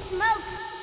Smoke.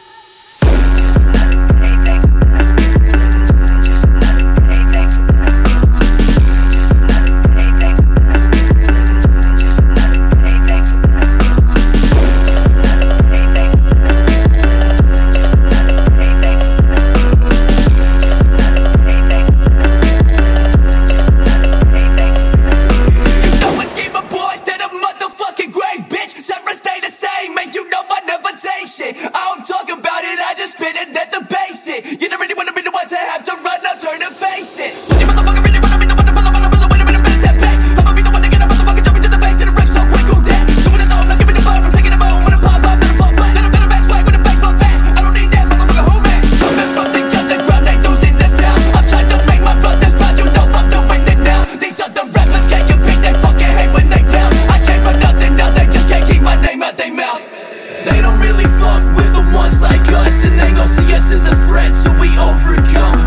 Shit. I don't talk about it, I just spit it at the basic. You don't really wanna be the one to have to run, now turn and face it. Would you motherfucker really wanna be the one to pull up on a brother? Wait a minute, better step back. I'ma be the one to get a motherfucker jumping to the base, to the ref so quick, who that? Doing it though, now give me the bone, I'm taking the bone. When I pop off, then I fall flat. Then I'm gonna back swag with a bass for back. I don't need that motherfucker, who man? Coming from the underground, they losing the sound. I'm trying to make my brothers proud, you know I'm doing it now. These other rappers can't compete, they fucking hate when they down. I came for nothing, now they just can't keep my name out their mouth. They don't really fuck with the ones like us, and they gon' see us as a threat, so we overcome.